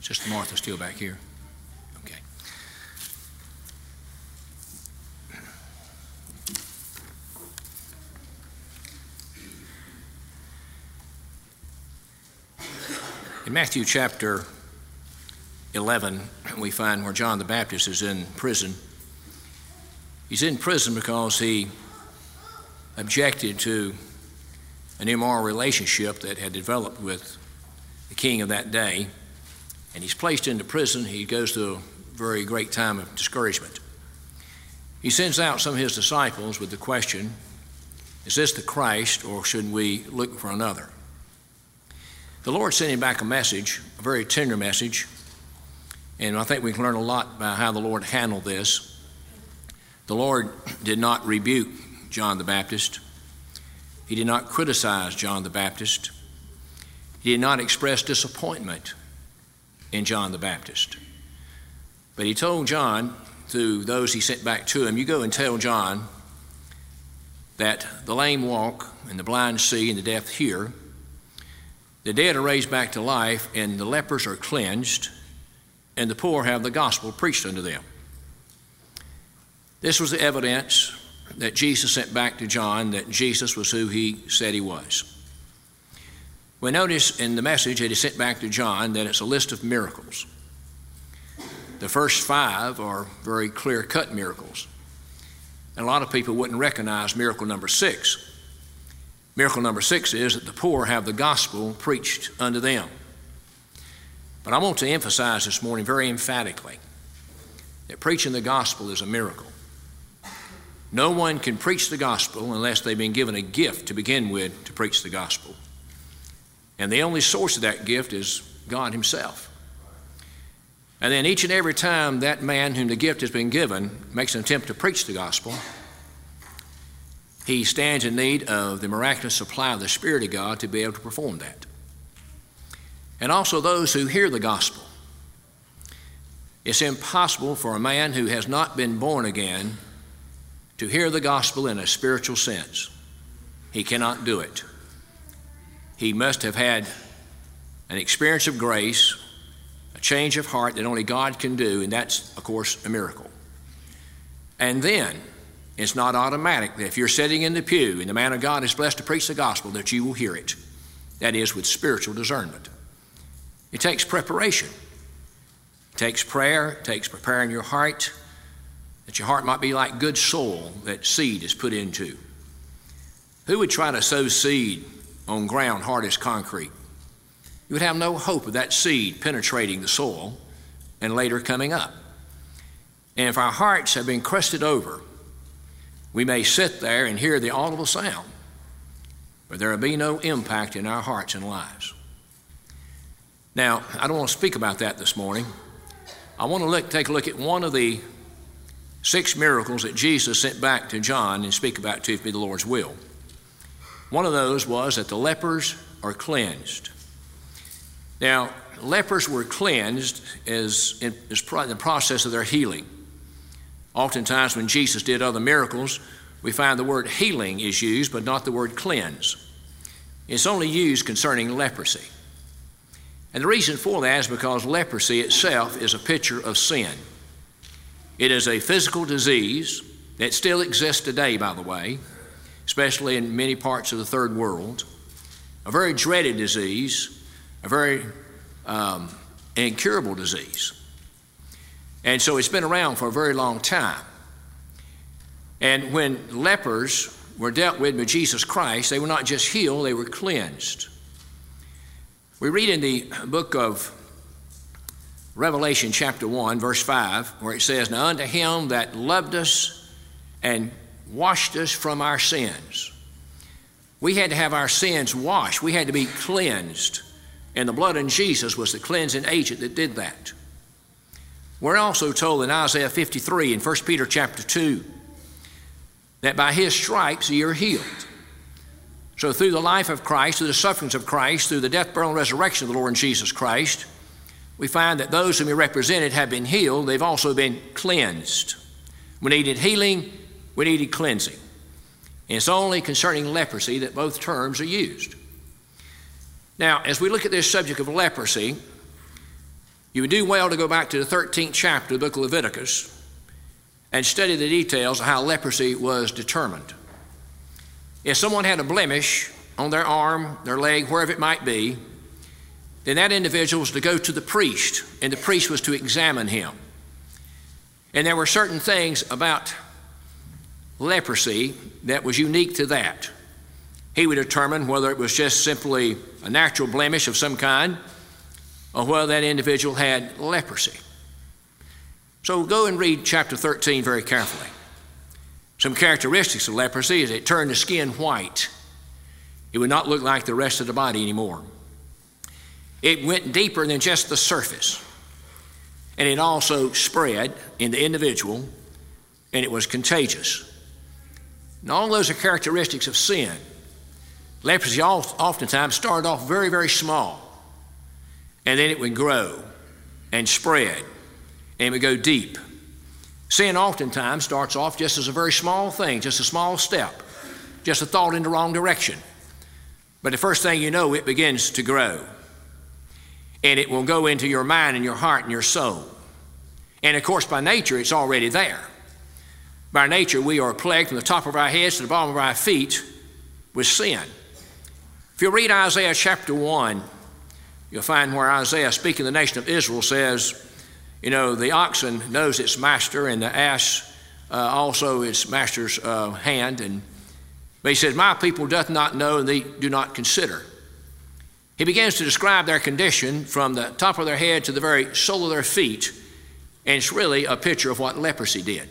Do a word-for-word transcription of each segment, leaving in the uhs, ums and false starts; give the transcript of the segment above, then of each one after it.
Sister Martha still back here? Okay. In Matthew chapter eleven, we find where John the Baptist is in prison. He's in prison because he objected to an immoral relationship that had developed with the king of that day. And he's placed into prison. He goes through a very great time of discouragement. He sends out some of his disciples with the question, is this the Christ, or should we look for another? The Lord sent him back a message, a very tender message, and I think we can learn a lot about how the Lord handled this. The Lord did not rebuke John the Baptist. He did not criticize John the Baptist. He did not express disappointment in John the Baptist. But he told John, through those he sent back to him, you go and tell John that the lame walk and the blind see and the deaf hear, the dead are raised back to life, and the lepers are cleansed, and the poor have the gospel preached unto them. This was the evidence that Jesus sent back to John that Jesus was who he said he was. We notice in the message that he sent back to John that it's a list of miracles. The first five are very clear-cut miracles. And a lot of people wouldn't recognize miracle number six. Miracle number six is that the poor have the gospel preached unto them. But I want to emphasize this morning very emphatically that preaching the gospel is a miracle. No one can preach the gospel unless they've been given a gift to begin with to preach the gospel. And the only source of that gift is God himself. And then each and every time that man whom the gift has been given makes an attempt to preach the gospel, he stands in need of the miraculous supply of the Spirit of God to be able to perform that. And also those who hear the gospel. It's impossible for a man who has not been born again to hear the gospel in a spiritual sense. He cannot do it. He must have had an experience of grace, a change of heart that only God can do, and that's, of course, a miracle. And then, it's not automatic that if you're sitting in the pew and the man of God is blessed to preach the gospel, that you will hear it. That is, with spiritual discernment. It takes preparation. It takes prayer. It takes preparing your heart, that your heart might be like good soil that seed is put into. Who would try to sow seed on ground hard as concrete? You would have no hope of that seed penetrating the soil and later coming up. And if our hearts have been crusted over, we may sit there and hear the audible sound, but there will be no impact in our hearts and lives. Now, I don't want to speak about that this morning. I want to look, take a look at one of the six miracles that Jesus sent back to John and speak about to if it be the Lord's will. One of those was that the lepers are cleansed. Now, lepers were cleansed as in, as pro- in the process of their healing. Oftentimes when Jesus did other miracles, we find the word healing is used, but not the word cleanse. It's only used concerning leprosy. And the reason for that is because leprosy itself is a picture of sin. It is a physical disease that still exists today, by the way, especially in many parts of the third world, a very dreaded disease, a very um, incurable disease. And so it's been around for a very long time. And when lepers were dealt with by Jesus Christ, they were not just healed, they were cleansed. We read in the book of Revelation chapter one, verse five, where it says, now unto him that loved us and washed us from our sins. We had to have our sins washed. We had to be cleansed. And the blood of Jesus was the cleansing agent that did that. We're also told in Isaiah fifty-three and First Peter chapter two that by his stripes ye are healed. So through the life of Christ, through the sufferings of Christ, through the death, burial, and resurrection of the Lord Jesus Christ, we find that those whom he represented have been healed. They've also been cleansed. We needed healing, we needed cleansing. And it's only concerning leprosy that both terms are used. Now, as we look at this subject of leprosy, You would do well to go back to the thirteenth chapter of the book of Leviticus and study the details of how leprosy was determined. If someone had a blemish on their arm, their leg, wherever it might be, then that individual was to go to the priest, and the priest was to examine him. And there were certain things about leprosy that was unique to that. He would determine whether it was just simply a natural blemish of some kind or whether that individual had leprosy. So go and read chapter thirteen very carefully. Some characteristics of leprosy is it turned the skin white. It would not look like the rest of the body anymore. It went deeper than just the surface. And it also spread in the individual, and it was contagious. And all those are characteristics of sin. Leprosy oftentimes started off very, very small, and then it would grow and spread, and it would go deep. Sin oftentimes starts off just as a very small thing, just a small step, just a thought in the wrong direction. But the first thing you know, it begins to grow. And it will go into your mind and your heart and your soul. And of course, by nature, it's already there. By nature, we are plagued from the top of our heads to the bottom of our feet with sin. If you read Isaiah chapter one, you'll find where Isaiah, speaking of the nation of Israel, says, you know, the oxen knows its master, and the ass uh, also its master's uh, hand. And but he says, my people doth not know, and they do not consider. He begins to describe their condition from the top of their head to the very sole of their feet, and it's really a picture of what leprosy did.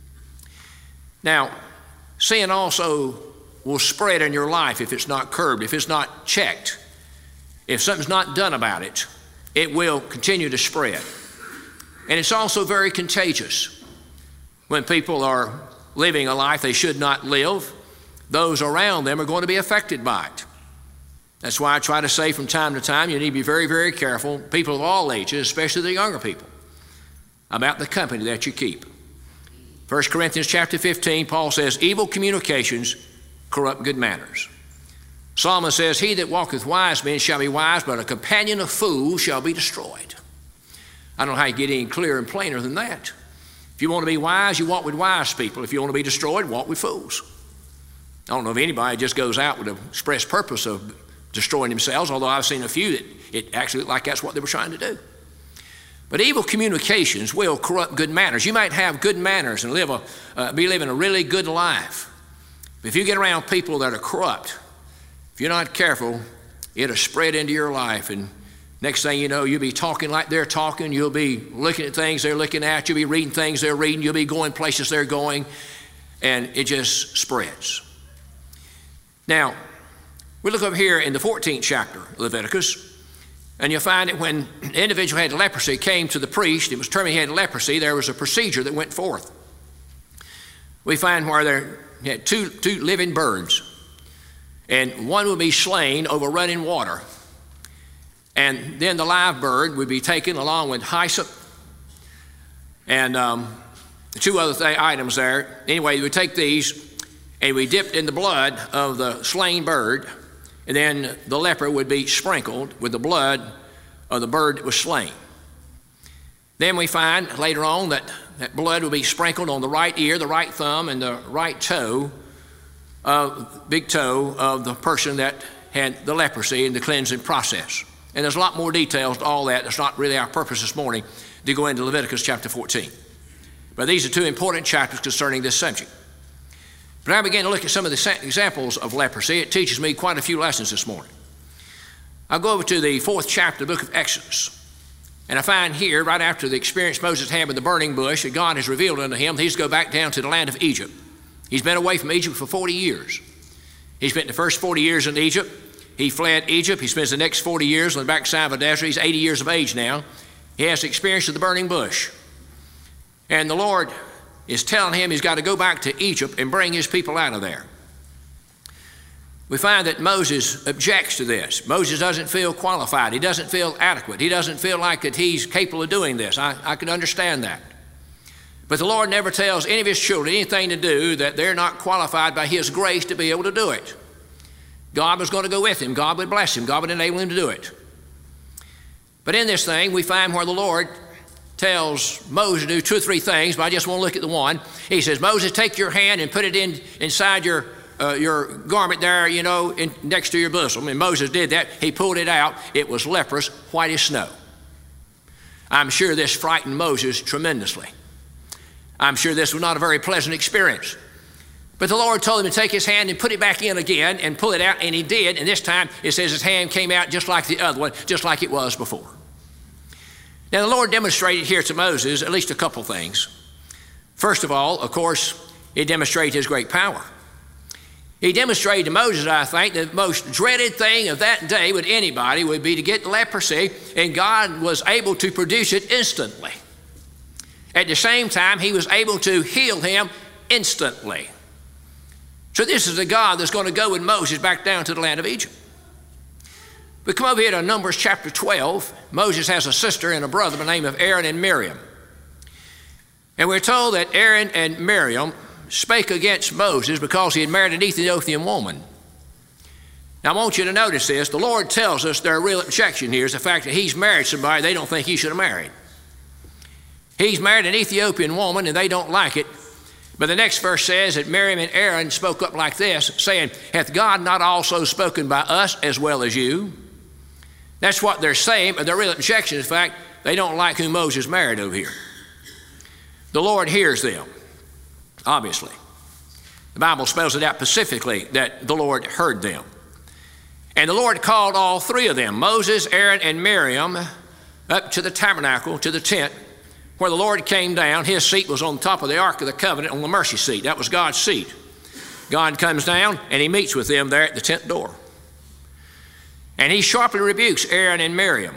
Now, sin also will spread in your life if it's not curbed, if it's not checked. If something's not done about it, it will continue to spread. And it's also very contagious. When people are living a life they should not live, those around them are going to be affected by it. That's why I try to say from time to time, you need to be very, very careful, people of all ages, especially the younger people, about the company that you keep. First Corinthians chapter fifteen, Paul says, evil communications corrupt good manners. Solomon says, he that walketh wise men shall be wise, but a companion of fools shall be destroyed. I don't know how you get any clearer and plainer than that. If you want to be wise, you walk with wise people. If you want to be destroyed, walk with fools. I don't know if anybody just goes out with an express purpose of destroying themselves, although I've seen a few that it actually looked like that's what they were trying to do. But evil communications will corrupt good manners. You might have good manners and live a, uh, be living a really good life. But if you get around people that are corrupt, if you're not careful, it'll spread into your life. And next thing you know, you'll be talking like they're talking. You'll be looking at things they're looking at. You'll be reading things they're reading. You'll be going places they're going. And it just spreads. Now, we look up here in the fourteenth chapter of Leviticus, and you'll find that when an individual had leprosy, came to the priest, it was determined he had leprosy, there was a procedure that went forth. We find where there had two, two living birds, and one would be slain over running water, and then the live bird would be taken along with hyssop and um, two other th- items there. Anyway, we would take these and we dipped in the blood of the slain bird, and then the leper would be sprinkled with the blood of the bird that was slain. Then we find later on that that blood would be sprinkled on the right ear, the right thumb, and the right toe, uh, big toe of the person that had the leprosy in the cleansing process. And there's a lot more details to all that. That's not really our purpose this morning to go into Leviticus chapter fourteen. But these are two important chapters concerning this subject. But I began to look at some of the examples of leprosy. It teaches me quite a few lessons this morning. I'll go over to the fourth chapter of the book of Exodus. And I find here, right after the experience Moses had with the burning bush, that God has revealed unto him that he's to go back down to the land of Egypt. He's been away from Egypt for forty years. He spent the first forty years in Egypt. He fled Egypt. He spends the next forty years on the backside of a desert. He's eighty years of age now. He has the experience of the burning bush. And the Lord is telling him he's got to go back to Egypt and bring his people out of there. We find that Moses objects to this. Moses doesn't feel qualified. He doesn't feel adequate. He doesn't feel like that he's capable of doing this. I, I can understand that. But the Lord never tells any of his children anything to do that they're not qualified by his grace to be able to do it. God was going to go with him. God would bless him. God would enable him to do it. But in this thing, we find where the Lord tells Moses to do two or three things, but I just want to look at the one. He says, Moses, take your hand and put it in inside your uh, your garment there, you know, in, next to your bosom. And Moses did that. He pulled it out. It was leprous, white as snow. I'm sure this frightened Moses tremendously. I'm sure this was not a very pleasant experience. But the Lord told him to take his hand and put it back in again and pull it out, and he did. And this time it says his hand came out just like the other one, just like it was before. Now the Lord demonstrated here to Moses at least a couple things. First of all, of course, he demonstrated his great power. He demonstrated to Moses, I think, the most dreaded thing of that day with anybody would be to get leprosy, and God was able to produce it instantly. At the same time, he was able to heal him instantly. So this is a God that's going to go with Moses back down to the land of Egypt. We come over here to Numbers chapter twelve. Moses has a sister and a brother by the name of Aaron and Miriam. And we're told that Aaron and Miriam spake against Moses because he had married an Ethiopian woman. Now I want you to notice this. The Lord tells us their real objection here is the fact that he's married somebody they don't think he should have married. He's married an Ethiopian woman and they don't like it. But the next verse says that Miriam and Aaron spoke up like this, saying, hath God not also spoken by us as well as you? That's what they're saying, but their real objection is the fact they don't like who Moses married over here. The Lord hears them, obviously. The Bible spells it out specifically that the Lord heard them. And the Lord called all three of them, Moses, Aaron, and Miriam, up to the tabernacle, to the tent, where the Lord came down. His seat was on top of the Ark of the Covenant on the mercy seat. That was God's seat. God comes down and he meets with them there at the tent door. And he sharply rebukes Aaron and Miriam.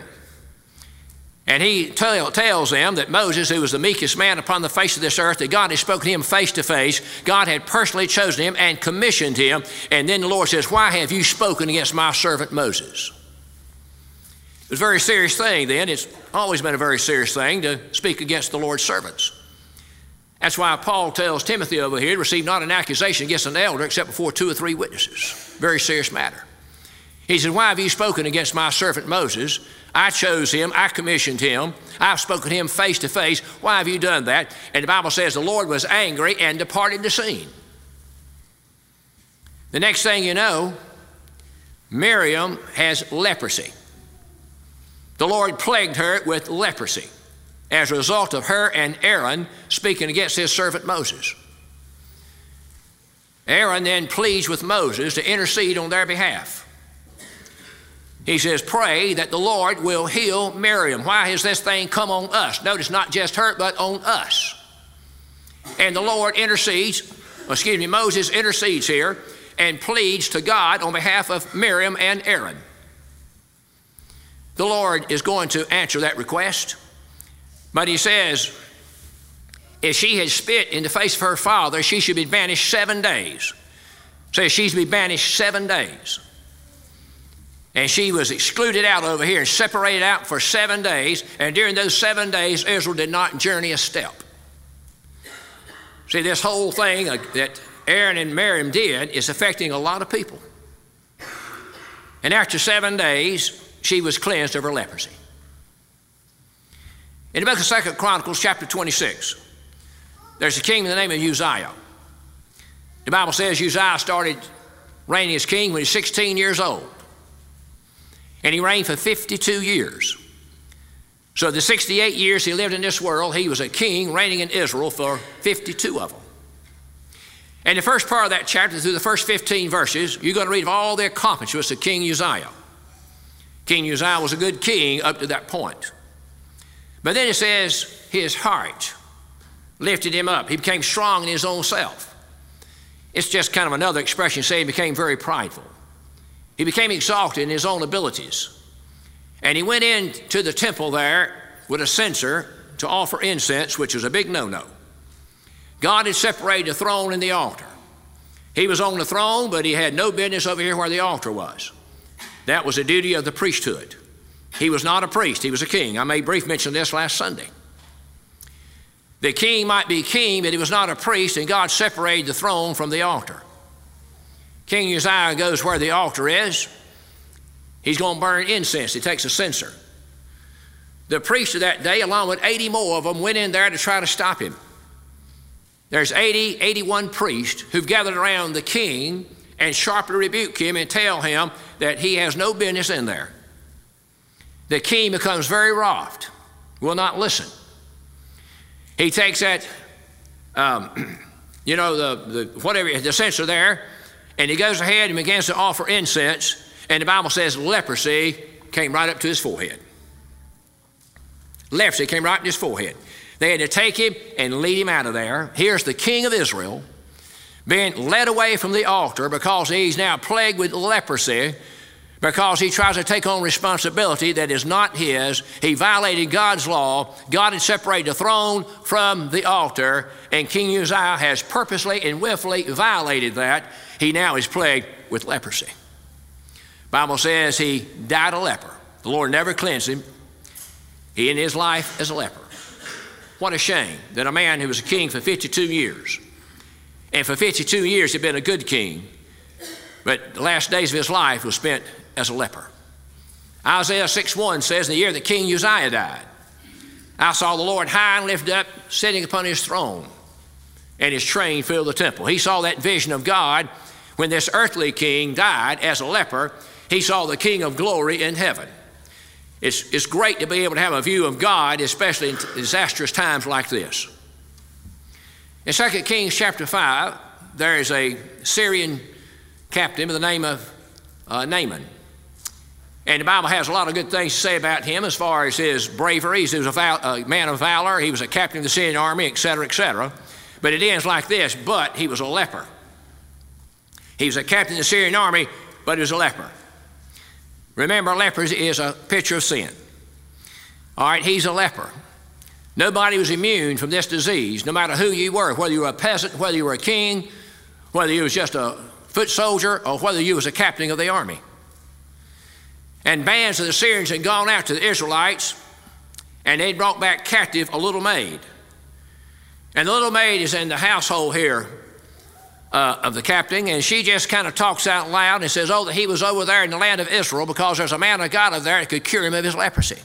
And he tell, tells them that Moses, who was the meekest man upon the face of this earth, that God had spoken to him face to face. God had personally chosen him and commissioned him. And then the Lord says, why have you spoken against my servant Moses? It was a very serious thing then. It's always been a very serious thing to speak against the Lord's servants. That's why Paul tells Timothy over here to receive not an accusation against an elder except before two or three witnesses. Very serious matter. He said, why have you spoken against my servant Moses? I chose him. I commissioned him. I've spoken to him face to face. Why have you done that? And the Bible says the Lord was angry and departed the scene. The next thing you know, Miriam has leprosy. The Lord plagued her with leprosy as a result of her and Aaron speaking against his servant Moses. Aaron then pleads with Moses to intercede on their behalf. He says, pray that the Lord will heal Miriam. Why has this thing come on us? Notice not just her, but on us. And the Lord intercedes, excuse me, Moses intercedes here and pleads to God on behalf of Miriam and Aaron. The Lord is going to answer that request, but he says, if she had spit in the face of her father, she should be banished seven days. Says she's to be banished seven days. And she was excluded out over here and separated out for seven days, and during those seven days, Israel did not journey a step. See, this whole thing that Aaron and Miriam did is affecting a lot of people. And after seven days, she was cleansed of her leprosy. In the book of Second Chronicles, chapter twenty-six, there's a king by the name of Uzziah. The Bible says Uzziah started reigning as king when he was sixteen years old. And he reigned for fifty-two years. So the sixty-eight years he lived in this world, he was a king reigning in Israel for fifty-two of them. And the first part of that chapter, through the first fifteen verses, you're going to read of all the accomplishments of King Uzziah. King Uzziah was a good king up to that point. But then it says his heart lifted him up. He became strong in his own self. It's just kind of another expression saying he became very prideful. He became exalted in his own abilities. And he went into the temple there with a censer to offer incense, which was a big no-no. God had separated the throne and the altar. He was on the throne, but he had no business over here where the altar was. That was the duty of the priesthood. He was not a priest, he was a king. I made brief mention of this last Sunday. The king might be king, but he was not a priest, and God separated the throne from the altar. King Uzziah goes where the altar is. He's going to burn incense. He takes a censer. The priests of that day, along with eighty more of them, went in there to try to stop him. There's eighty, eighty-one priests who've gathered around the king and sharply rebuke him and tell him that he has no business in there. The king becomes very wroth, will not listen. He takes that, um, you know, the, the whatever, the censer there, and he goes ahead and begins to offer incense, and the Bible says leprosy came right up to his forehead. Leprosy came right to his forehead. They had to take him and lead him out of there. Here's the king of Israel being led away from the altar because he's now plagued with leprosy, because he tries to take on responsibility that is not his. He violated God's law. God had separated the throne from the altar, and King Uzziah has purposely and willfully violated that. He now is plagued with leprosy. The Bible says he died a leper. The Lord never cleansed him. He ended his life as a leper. What a shame that a man who was a king for fifty-two years, and for fifty-two years had been a good king, but the last days of his life was spent as a leper. Isaiah six one says, in the year that King Uzziah died, I saw the Lord high and lifted up, sitting upon his throne, and his train filled the temple. He saw that vision of God when this earthly king died as a leper. He saw the King of glory in heaven. It's, it's great to be able to have a view of God, especially in disastrous times like this. In Second Kings chapter five, there is a Syrian captain by the name of uh, Naaman. And the Bible has a lot of good things to say about him as far as his bravery. He was a, val- a man of valor. He was a captain of the Syrian army, et cetera, et cetera. But it ends like this, but he was a leper. He was a captain of the Syrian army, but he was a leper. Remember, leprosy is a picture of sin. All right, he's a leper. Nobody was immune from this disease, no matter who you were, whether you were a peasant, whether you were a king, whether you was just a foot soldier, or whether you was a captain of the army. And bands of the Syrians had gone out to the Israelites, and they'd brought back captive a little maid. And the little maid is in the household here uh, of the captain, and she just kind of talks out loud and says, oh, that he was over there in the land of Israel because there's a man of God over there that could cure him of his leprosy.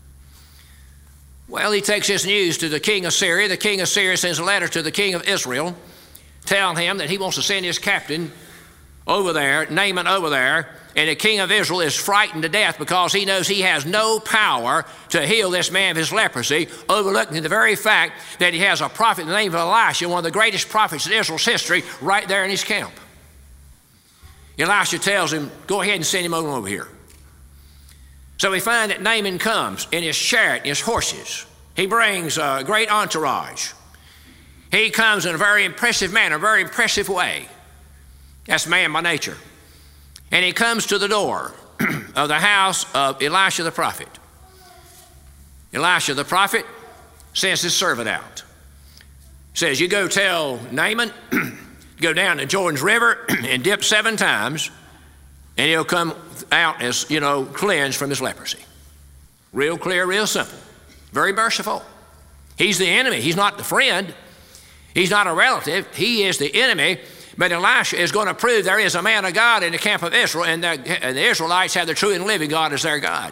Well, he takes this news to the king of Syria. The king of Syria sends a letter to the king of Israel telling him that he wants to send his captain over there, Naaman over there, and the king of Israel is frightened to death because he knows he has no power to heal this man of his leprosy, overlooking the very fact that he has a prophet in the name of Elisha, one of the greatest prophets in Israel's history, right there in his camp. Elisha tells him, go ahead and send him over, over here. So we find that Naaman comes in his chariot, his horses. He brings a great entourage. He comes in a very impressive manner, a very impressive way. That's man by nature. And he comes to the door of the house of Elisha the prophet. Elisha the prophet sends his servant out. Says, you go tell Naaman, go down to Jordan's river and dip seven times, and he'll come out as, you know, cleansed from his leprosy. Real clear, real simple. Very merciful. He's the enemy. He's not the friend. He's not a relative. He is the enemy. But Elisha is going to prove there is a man of God in the camp of Israel, and the, and the Israelites have the true and living God as their God.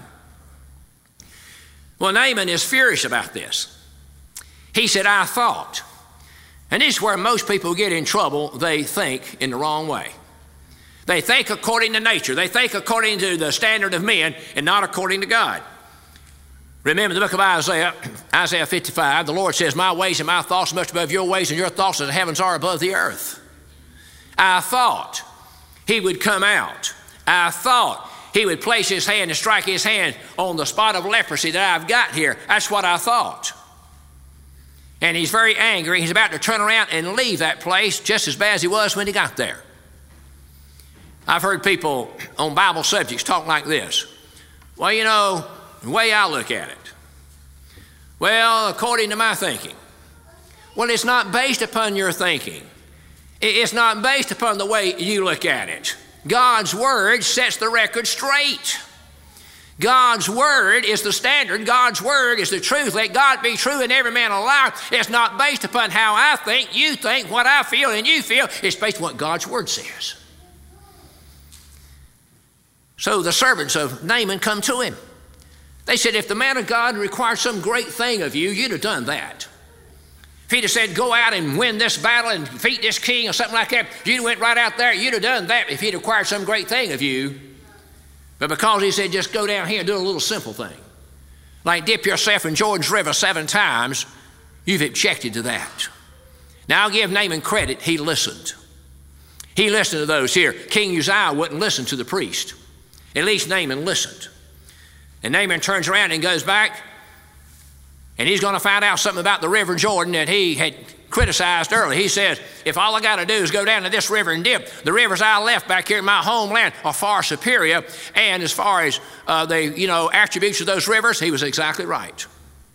Well, Naaman is furious about this. He said, I thought. And this is where most people get in trouble. They think in the wrong way. They think according to nature. They think according to the standard of men and not according to God. Remember the book of Isaiah, Isaiah fifty-five, the Lord says, my ways and my thoughts are much above your ways, and your thoughts as the heavens are above the earth. I thought he would come out. I thought he would place his hand and strike his hand on the spot of leprosy that I've got here. That's what I thought. And he's very angry. He's about to turn around and leave that place just as bad as he was when he got there. I've heard people on Bible subjects talk like this. Well, you know, the way I look at it. Well, according to my thinking. Well, it's not based upon your thinking. It's not based upon the way you look at it. God's word sets the record straight. God's word is the standard. God's word is the truth. Let God be true and every man a liar. It's not based upon how I think, you think, what I feel, and you feel. It's based on what God's word says. So the servants of Naaman come to him. They said, if the man of God required some great thing of you, you'd have done that. If he'd have said, go out and win this battle and defeat this king or something like that, you'd went right out there, you'd have done that if he'd required some great thing of you. But because he said, just go down here and do a little simple thing, like dip yourself in Jordan's River seven times, you've objected to that. Now I'll give Naaman credit, he listened. He listened to those here. King Uzziah wouldn't listen to the priest. At least Naaman listened. And Naaman turns around and goes back, and he's going to find out something about the river Jordan that he had criticized earlier. He says, if all I got to do is go down to this river and dip, the rivers I left back here in my homeland are far superior. And as far as uh, the you know attributes of those rivers, he was exactly right.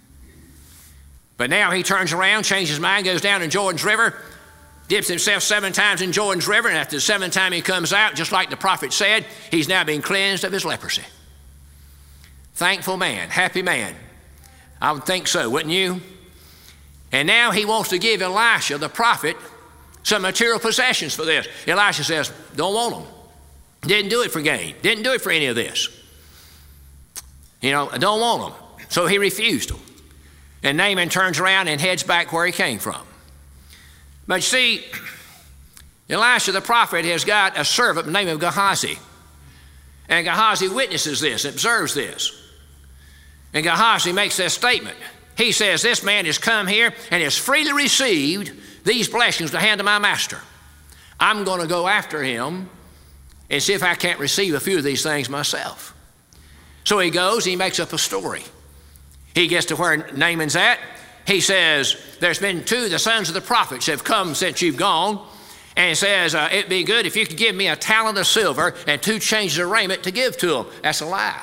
But now he turns around, changes his mind, goes down in Jordan's River, dips himself seven times in Jordan's River, and after the seventh time he comes out, just like the prophet said, he's now been cleansed of his leprosy. Thankful man, happy man. I would think so, wouldn't you? And now he wants to give Elisha, the prophet, some material possessions for this. Elisha says, don't want them. Didn't do it for gain. Didn't do it for any of this. You know, I don't want them. So he refused them. And Naaman turns around and heads back where he came from. But you see, Elisha the prophet has got a servant by the name of Gehazi. And Gehazi witnesses this, observes this. And Gehazi makes this statement. He says, this man has come here and has freely received these blessings to hand to my master. I'm going to go after him and see if I can't receive a few of these things myself. So he goes, he makes up a story. He gets to where Naaman's at. He says, there's been two of the sons of the prophets have come since you've gone. And he says, uh, it'd be good if you could give me a talent of silver and two changes of raiment to give to them. That's a lie.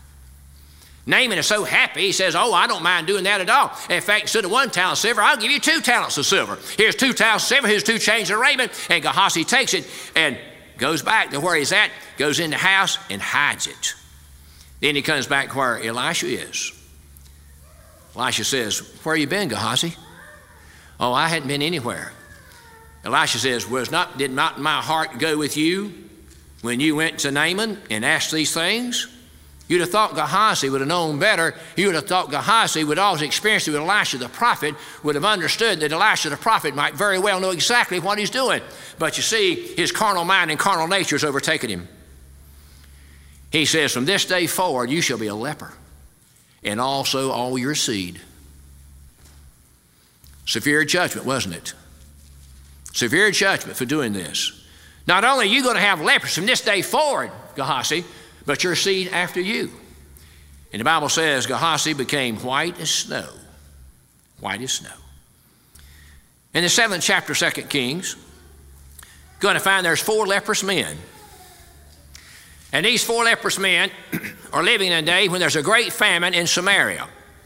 Naaman is so happy, he says, oh, I don't mind doing that at all. In fact, instead of one talent of silver, I'll give you two talents of silver. Here's two talents of silver, here's two changes of raiment. And Gehazi takes it and goes back to where he's at, goes in the house and hides it. Then he comes back where Elisha is. Elisha says, where you been, Gehazi? Oh, I hadn't been anywhere. Elisha says, was not, did not my heart go with you when you went to Naaman and asked these things? You'd have thought Gehazi would have known better. You would have thought Gehazi, with all his experience with Elisha the prophet, would have understood that Elisha the prophet might very well know exactly what he's doing. But you see, his carnal mind and carnal nature has overtaken him. He says, from this day forward, you shall be a leper, and also all your seed. Severe judgment, wasn't it? Severe judgment for doing this. Not only are you going to have lepers from this day forward, Gehazi, but your seed after you. And the Bible says Gehazi became white as snow. White as snow. In the seventh chapter of Second Kings, you're going to find there's four leprous men. And these four leprous men are living in a day when there's a great famine in Samaria.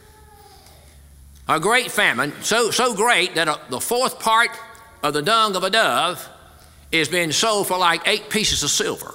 A great famine, so, so great that a, the fourth part of the dung of a dove is being sold for like eight pieces of silver.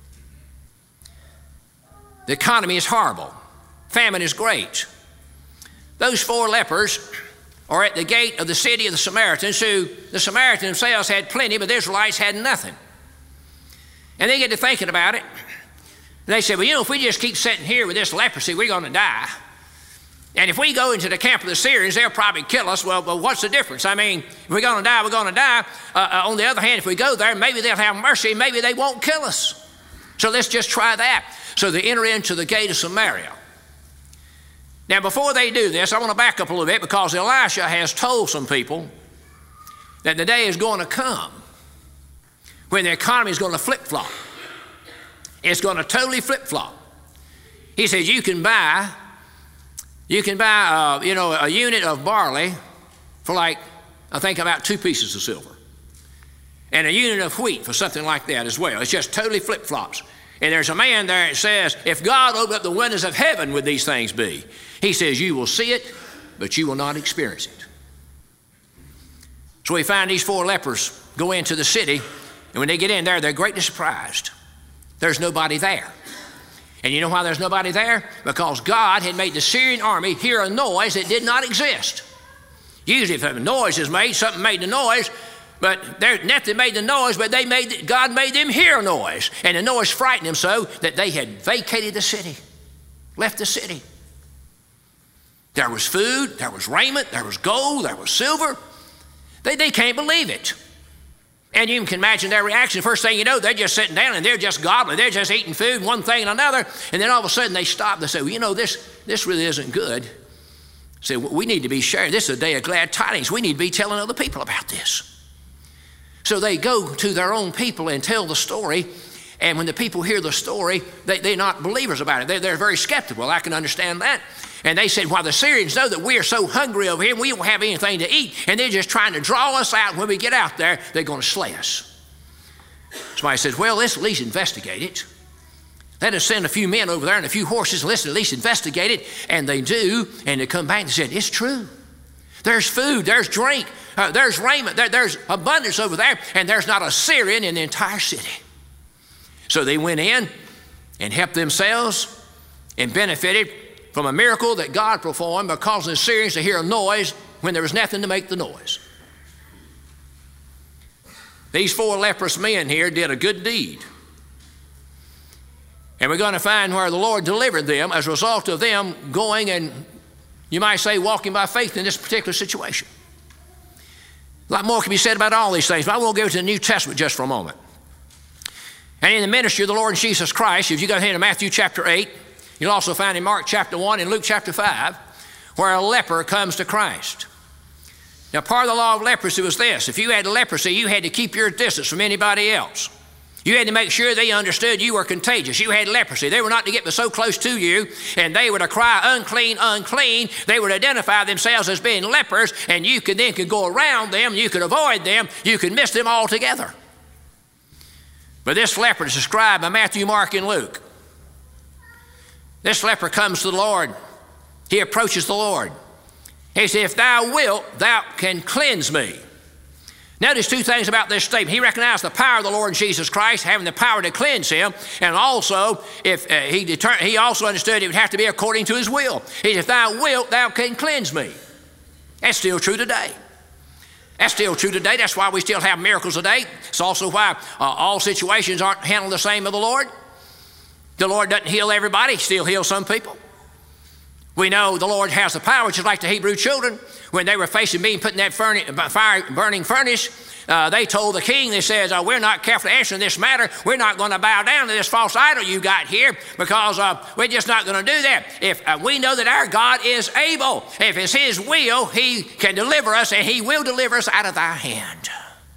The economy is horrible. Famine is great. Those four lepers are at the gate of the city of the Samaritans, who the Samaritans themselves had plenty, but the Israelites had nothing. And they get to thinking about it. And they said, well, you know, if we just keep sitting here with this leprosy, we're going to die. And if we go into the camp of the Syrians, they'll probably kill us. Well, but what's the difference? I mean, if we're going to die, we're going to die. Uh, uh, on the other hand, if we go there, maybe they'll have mercy. Maybe they won't kill us. So let's just try that. So they enter into the gate of Samaria. Now, before they do this, I want to back up a little bit, because Elisha has told some people that the day is going to come when the economy is going to flip-flop. It's going to totally flip-flop. He says you can buy, you can buy, uh, you know, a unit of barley for like, I think about two pieces of silver, and a unit of wheat for something like that as well. It's just totally flip-flops. And there's a man there that says, if God opened up the windows of heaven, would these things be? He says, you will see it, but you will not experience it. So we find these four lepers go into the city, and when they get in there, they're greatly surprised. There's nobody there. And you know why there's nobody there? Because God had made the Syrian army hear a noise that did not exist. Usually if a noise is made, something made the noise, but nothing made the noise, but they made God made them hear a noise. And the noise frightened them so that they had vacated the city, left the city. There was food, there was raiment, there was gold, there was silver. They, they can't believe it. And you can imagine their reaction. First thing you know, they're just sitting down and they're just gobbling. They're just eating food, one thing and another. And then all of a sudden they stop. They say, well, you know, this, this really isn't good. Say, well, we need to be sharing. This is a day of glad tidings. We need to be telling other people about this. So they go to their own people and tell the story. And when the people hear the story, they, they're not believers about it. They're, they're very skeptical. I can understand that. And they said, while the Syrians know that we are so hungry over here, we don't have anything to eat, and they're just trying to draw us out. When we get out there, they're going to slay us. Somebody says, well, let's at least investigate it. Let us send a few men over there and a few horses, and let's at least investigate it. And they do, and they come back and said, it's true. There's food, there's drink, uh, there's raiment, there, there's abundance over there, and there's not a Syrian in the entire city. So they went in and helped themselves and benefited from a miracle that God performed by causing the Syrians to hear a noise when there was nothing to make the noise. These four leprous men here did a good deed. And we're going to find where the Lord delivered them as a result of them going and, you might say, walking by faith in this particular situation. A lot more can be said about all these things, but I will go to the New Testament just for a moment. And in the ministry of the Lord Jesus Christ, if you go ahead to Matthew chapter eight, you'll also find in Mark chapter one and Luke chapter five, where a leper comes to Christ. Now, part of the law of leprosy was this. If you had leprosy, you had to keep your distance from anybody else. You had to make sure they understood you were contagious. You had leprosy. They were not to get so close to you, and they were to cry, unclean, unclean. They would identify themselves as being lepers, and you could then could go around them. You could avoid them. You could miss them altogether. But this leper is described by Matthew, Mark, and Luke. This leper comes to the Lord. He approaches the Lord. He says, if thou wilt, thou can cleanse me. Notice two things about this statement. He recognized the power of the Lord Jesus Christ, having the power to cleanse him, and also, if uh, he, deter- he also understood it would have to be according to his will. He said, if thou wilt, thou can cleanse me. That's still true today. That's still true today. That's why we still have miracles today. It's also why uh, all situations aren't handled the same of the Lord. The Lord doesn't heal everybody. He still heals some people. We know the Lord has the power, just like the Hebrew children. When they were facing being put in that furnace, fire burning furnace, uh, they told the king, they said, uh, we're not careful answering this matter. We're not going to bow down to this false idol you got here because uh, we're just not going to do that. If uh, we know that our God is able, if it's his will, he can deliver us, and he will deliver us out of thy hand.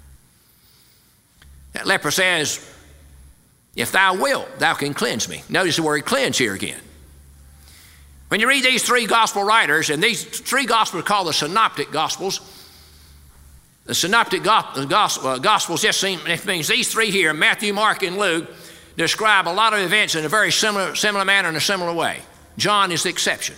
That leper says, if thou wilt, thou can cleanse me. Notice the word cleanse here again. When you read these three gospel writers, and these three gospels are called the synoptic gospels, the synoptic gospels just seem, it means these three here, Matthew, Mark, and Luke, describe a lot of events in a very similar, similar manner, in a similar way. John is the exception.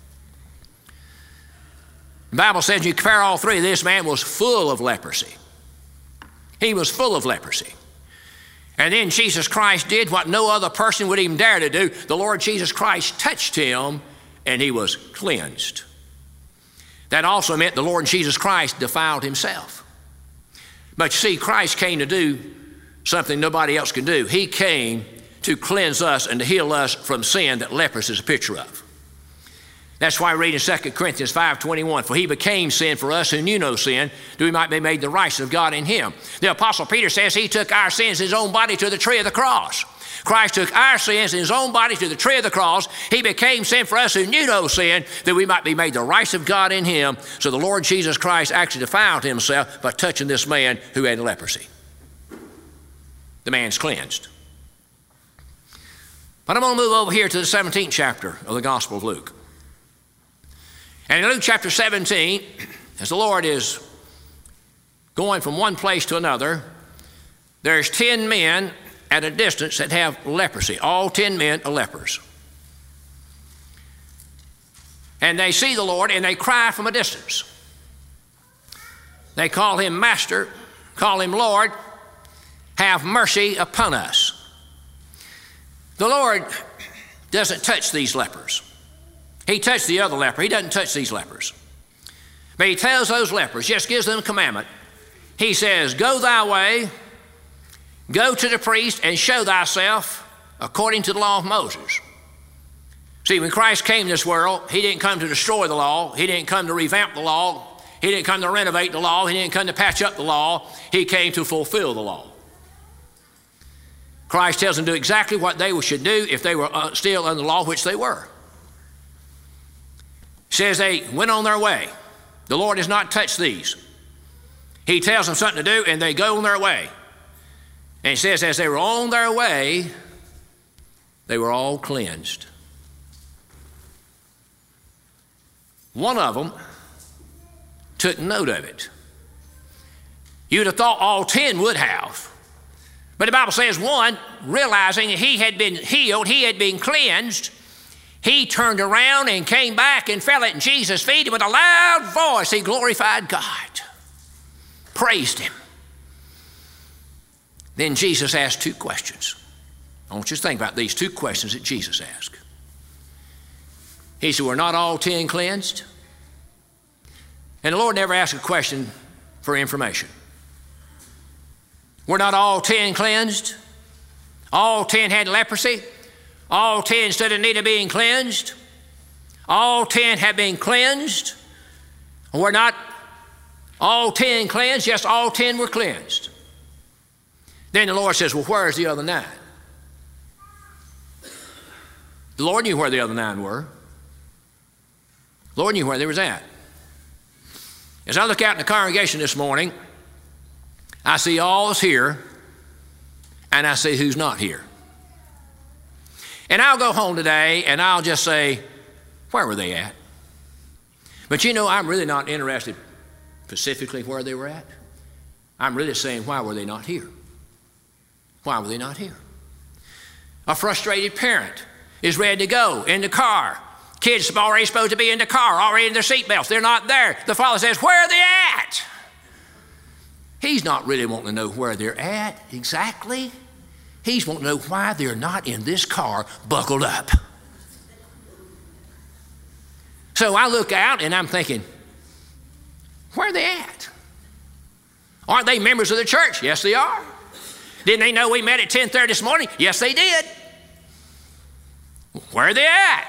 The Bible says, you compare all three, this man was full of leprosy. He was full of leprosy. And then Jesus Christ did what no other person would even dare to do. The Lord Jesus Christ touched him, and he was cleansed. That also meant the Lord Jesus Christ defiled himself. But you see, Christ came to do something nobody else can do. He came to cleanse us and to heal us from sin that leprosy is a picture of. That's why I read in Second Corinthians five twenty-one, for he became sin for us who knew no sin, that we might be made the righteousness of God in him. The Apostle Peter says he took our sins in his own body to the tree of the cross. Christ took our sins in his own body to the tree of the cross. He became sin for us who knew no sin, that we might be made the righteousness of God in him. So the Lord Jesus Christ actually defiled himself by touching this man who had leprosy. The man's cleansed. But I'm going to move over here to the seventeenth chapter of the Gospel of Luke. And in Luke chapter seventeen, as the Lord is going from one place to another, there's ten men at a distance that have leprosy. All ten men are lepers. And they see the Lord and they cry from a distance. They call him Master, call him Lord, have mercy upon us. The Lord doesn't touch these lepers. He touched the other leper. He doesn't touch these lepers. But he tells those lepers, just gives them a commandment. He says, go thy way, go to the priest and show thyself according to the law of Moses. See, when Christ came to this world, he didn't come to destroy the law. He didn't come to revamp the law. He didn't come to renovate the law. He didn't come to patch up the law. He came to fulfill the law. Christ tells them to do exactly what they should do if they were uh, still under the law, which they were. He says they went on their way. The Lord has not touched these. He tells them something to do, and they go on their way. And he says as they were on their way, they were all cleansed. One of them took note of it. You'd have thought all ten would have. But the Bible says one, realizing that he had been healed, he had been cleansed, he turned around and came back and fell at Jesus' feet, and with a loud voice he glorified God, praised him. Then Jesus asked two questions. I want you to think about these two questions that Jesus asked. He said, were not all ten cleansed? And the Lord never asked a question for information. Were not all ten cleansed? All ten had leprosy? All ten stood in need of being cleansed? All ten have been cleansed? Were not all ten cleansed? Yes, all ten were cleansed. Then the Lord says, well, where's the other nine? The Lord knew where the other nine were. The Lord knew where they was at. As I look out in the congregation this morning, I see all's here, and I see who's not here. And I'll go home today, and I'll just say, where were they at? But you know, I'm really not interested specifically where they were at. I'm really saying, why were they not here? Why were they not here? A frustrated parent is ready to go in the car. Kids are already supposed to be in the car, already in their seatbelts. They're not there. The father says, where are they at? He's not really wanting to know where they're at exactly. He's wanting to know why they're not in this car buckled up. So I look out and I'm thinking, where are they at? Aren't they members of the church? Yes, they are. Didn't they know we met at ten thirty this morning? Yes, they did. Where are they at?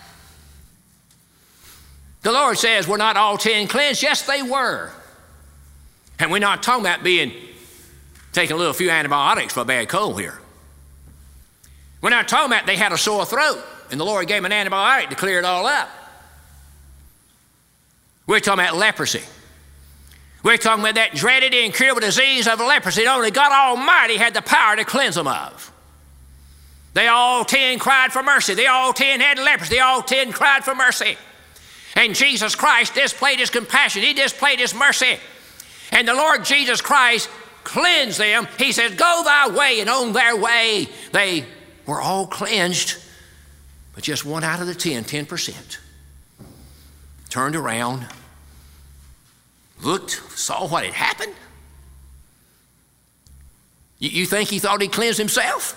The Lord says, were not all ten cleansed? Yes, they were. And we're not talking about being, taking a little few antibiotics for a bad cold here. We're not talking about they had a sore throat and the Lord gave them an antibiotic to clear it all up. We're talking about leprosy. We're talking about that dreaded incurable disease of leprosy that only God Almighty had the power to cleanse them of. They all ten cried for mercy. They all ten had leprosy. They all ten cried for mercy. And Jesus Christ displayed his compassion. He displayed his mercy. And the Lord Jesus Christ cleansed them. He says, go thy way, and on their way they were all cleansed. But just one out of the ten, ten percent, turned around, looked, saw what had happened. You, you think he thought he cleansed himself?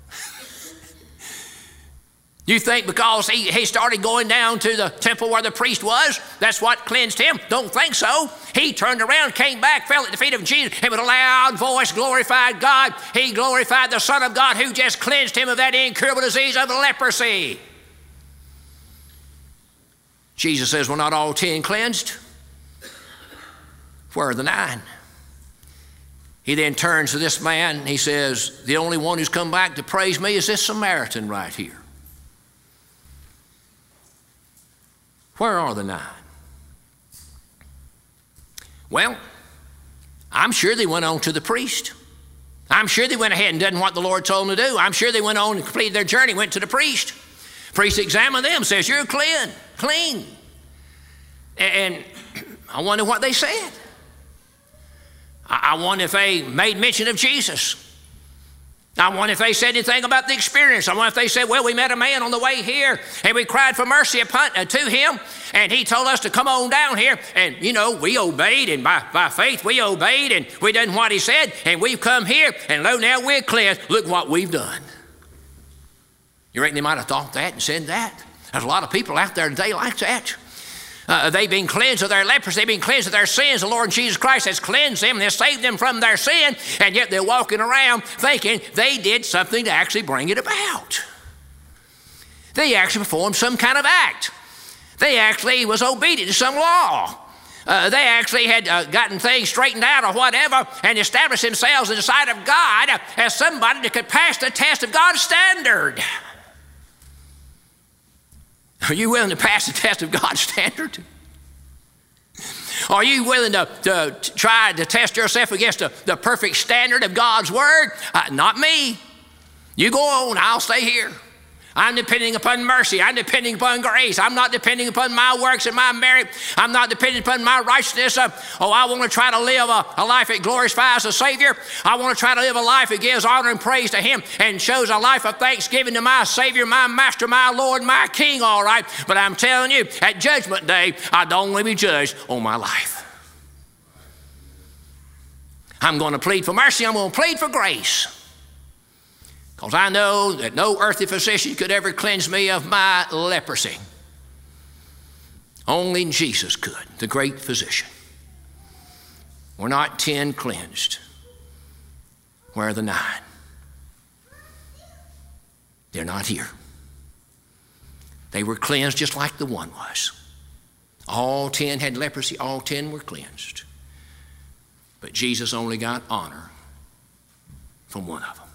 You think because he, he started going down to the temple where the priest was, that's what cleansed him? Don't think so. He turned around, came back, fell at the feet of Jesus, and with a loud voice glorified God. He glorified the Son of God who just cleansed him of that incurable disease of leprosy. Jesus says, well, not all ten cleansed. Where are the nine? He then turns to this man and he says, the only one who's come back to praise me is this Samaritan right here. Where are the nine? Well, I'm sure they went on to the priest. I'm sure they went ahead and done what the Lord told them to do. I'm sure they went on and completed their journey, went to the priest. Priest examined them, says, you're clean, clean. And I wonder what they said. I wonder if they made mention of Jesus. I wonder if they said anything about the experience. I wonder if they said, well, we met a man on the way here and we cried for mercy upon, uh, to him, and he told us to come on down here, and you know, we obeyed, and by, by faith we obeyed, and we done what he said, and we've come here, and lo, now we're cleansed. Look what we've done. You reckon they might have thought that and said that? There's a lot of people out there today like that. Uh, they've been cleansed of their leprosy. They've been cleansed of their sins. The Lord Jesus Christ has cleansed them and has saved them from their sin, and yet they're walking around thinking they did something to actually bring it about. They actually performed some kind of act. They actually was obedient to some law. Uh, they actually had uh, gotten things straightened out or whatever and established themselves in the sight of God as somebody that could pass the test of God's standard. Are you willing to pass the test of God's standard? Are you willing to, to, to try to test yourself against the, the perfect standard of God's Word? Uh, not me. You go on, I'll stay here. I'm depending upon mercy. I'm depending upon grace. I'm not depending upon my works and my merit. I'm not depending upon my righteousness. Uh, oh, I want to try to live a, a life that glorifies the Savior. I want to try to live a life that gives honor and praise to Him and shows a life of thanksgiving to my Savior, my Master, my Lord, my King, all right. But I'm telling you, at Judgment Day, I'd only be judged on my life. I'm going to plead for mercy. I'm going to plead for grace. Because I know that no earthly physician could ever cleanse me of my leprosy. Only Jesus could, the great physician. We're not ten cleansed. Where are the nine? They're not here. They were cleansed just like the one was. All ten had leprosy. All ten were cleansed. But Jesus only got honor from one of them.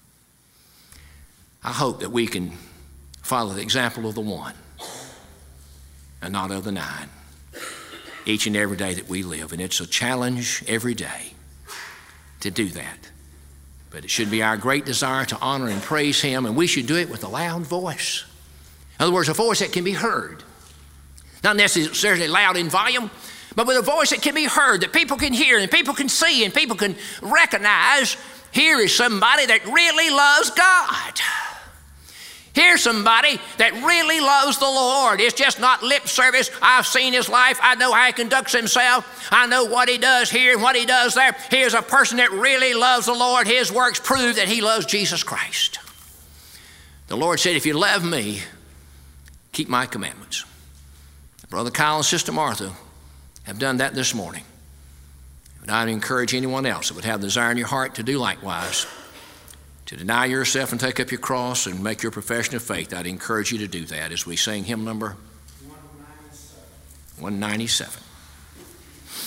I hope that we can follow the example of the one and not of the nine each and every day that we live. And it's a challenge every day to do that. But it should be our great desire to honor and praise Him, and we should do it with a loud voice. In other words, a voice that can be heard. Not necessarily loud in volume, but with a voice that can be heard, that people can hear and people can see and people can recognize. Here is somebody that really loves God. Here's somebody that really loves the Lord. It's just not lip service. I've seen his life. I know how he conducts himself. I know what he does here and what he does there. Here's a person that really loves the Lord. His works prove that he loves Jesus Christ. The Lord said, if you love me, keep my commandments. Brother Kyle and Sister Martha have done that this morning. And I'd encourage anyone else that would have the desire in your heart to do likewise, to deny yourself and take up your cross and make your profession of faith. I'd encourage you to do that as we sing hymn number one ninety-seven.